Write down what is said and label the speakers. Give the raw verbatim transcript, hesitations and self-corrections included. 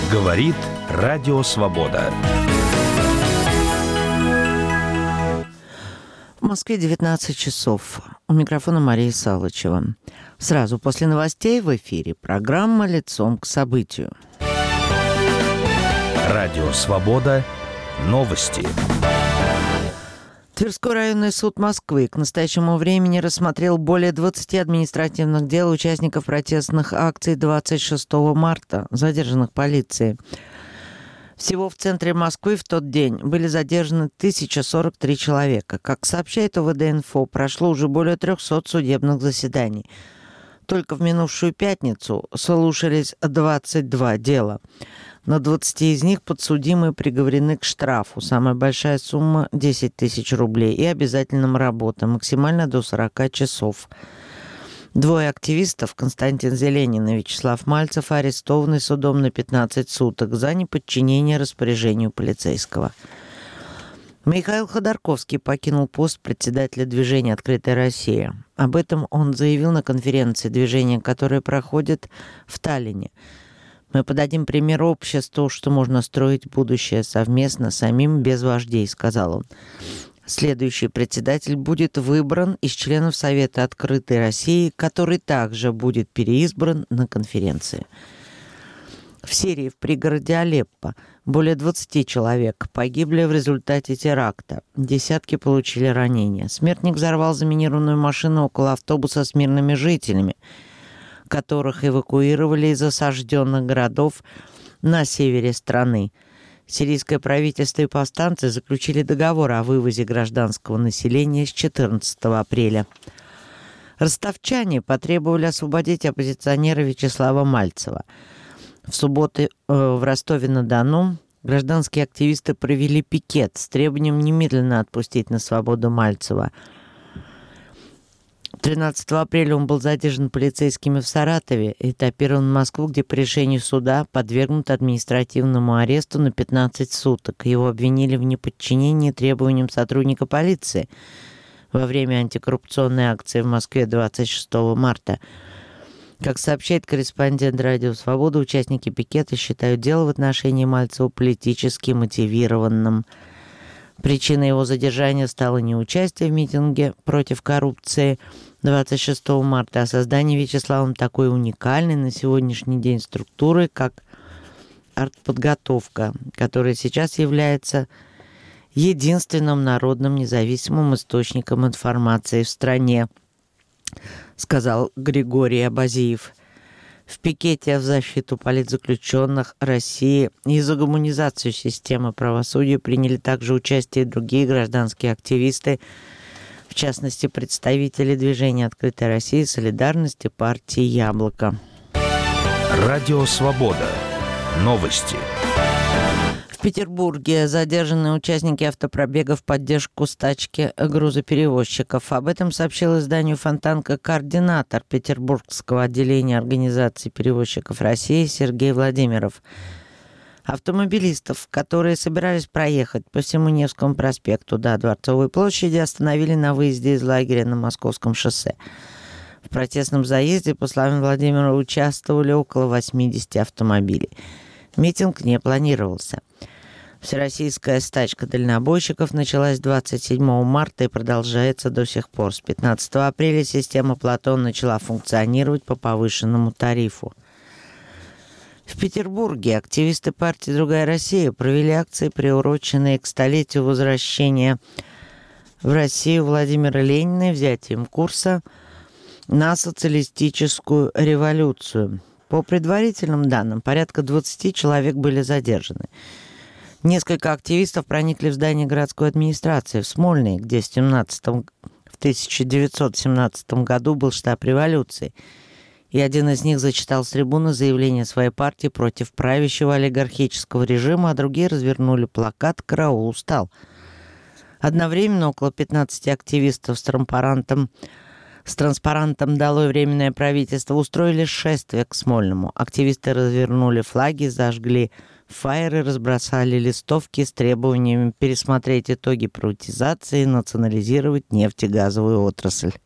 Speaker 1: Говорит Радио Свобода.
Speaker 2: В Москве девятнадцать часов. У микрофона Мария Салычева. Сразу после новостей в эфире программа «Лицом к событию».
Speaker 1: Радио Свобода. Новости.
Speaker 2: Тверской районный суд Москвы к настоящему времени рассмотрел более двадцати административных дел участников протестных акций двадцать шестого марта, задержанных полицией. Всего в центре Москвы в тот день были задержаны тысяча сорок три человека. Как сообщает ОВД-инфо, прошло уже более трехсот судебных заседаний. Только в минувшую пятницу слушались двадцать два дела. На двадцати из них подсудимые приговорены к штрафу. Самая большая сумма – десять тысяч рублей и обязательным работам, максимально до сорока часов. Двое активистов, Константин Зеленин и Вячеслав Мальцев, арестованы судом на пятнадцать суток за неподчинение распоряжению полицейского. Михаил Ходорковский покинул пост председателя движения «Открытая Россия». Об этом он заявил на конференции движения, которая проходит в Таллине. «Мы подадим пример обществу, что можно строить будущее совместно, самим, без вождей», — сказал он. Следующий председатель будет выбран из членов Совета «Открытой России», который также будет переизбран на конференции. В Сирии, в пригороде Алеппо, более двадцати человек погибли в результате теракта. Десятки получили ранения. Смертник взорвал заминированную машину около автобуса с мирными жителями, которых эвакуировали из осажденных городов на севере страны. Сирийское правительство и повстанцы заключили договор о вывозе гражданского населения с четырнадцатого апреля. Ростовчане потребовали освободить оппозиционера Вячеслава Мальцева. В субботу э, в Ростове-на-Дону гражданские активисты провели пикет с требованием немедленно отпустить на свободу Мальцева. тринадцатого апреля он был задержан полицейскими в Саратове и этапирован в Москву, где по решению суда подвергнут административному аресту на пятнадцать суток. Его обвинили в неподчинении требованиям сотрудника полиции во время антикоррупционной акции в Москве двадцать шестого марта. Как сообщает корреспондент Радио Свобода, участники пикета считают дело в отношении Мальцева политически мотивированным. Причиной его задержания стало не участие в митинге против коррупции двадцать шестого марта, а создание Вячеславом такой уникальной на сегодняшний день структуры, как артподготовка, которая сейчас является единственным народным независимым источником информации в стране, сказал Григорий Абазиев. В пикете в защиту политзаключенных России и за гуманизацию системы правосудия приняли также участие другие гражданские активисты, в частности, представители движения «Открытая Россия», «Солидарности», партии «Яблоко».
Speaker 1: Радио Свобода. Новости.
Speaker 2: В Петербурге задержаны участники автопробега в поддержку стачки грузоперевозчиков. Об этом сообщил изданию «Фонтанка» координатор Петербургского отделения Организации перевозчиков России Сергей Владимиров. Автомобилистов, которые собирались проехать по всему Невскому проспекту до Дворцовой площади, остановили на выезде из лагеря на Московском шоссе. В протестном заезде, по словам Владимира, участвовали около восьмидесяти автомобилей. Митинг не планировался. Всероссийская стачка дальнобойщиков началась двадцать седьмого марта и продолжается до сих пор. С пятнадцатого апреля система «Платон» начала функционировать по повышенному тарифу. В Петербурге активисты партии «Другая Россия» провели акции, приуроченные к столетию возвращения в Россию Владимира Ленина и взятием курса на социалистическую революцию. По предварительным данным, порядка двадцати человек были задержаны. Несколько активистов проникли в здание городской администрации в Смольный, где в, семнадцатом, в тысяча девятьсот семнадцатом году был штаб революции. И один из них зачитал с трибуны заявление своей партии против правящего олигархического режима, а другие развернули плакат «Караул устал». Одновременно около пятнадцати активистов с транспарантом С транспарантом «Долой временное правительство» устроили шествие к Смольному. Активисты развернули флаги, зажгли фаеры, разбросали листовки с требованиями пересмотреть итоги приватизации и национализировать нефтегазовую отрасль.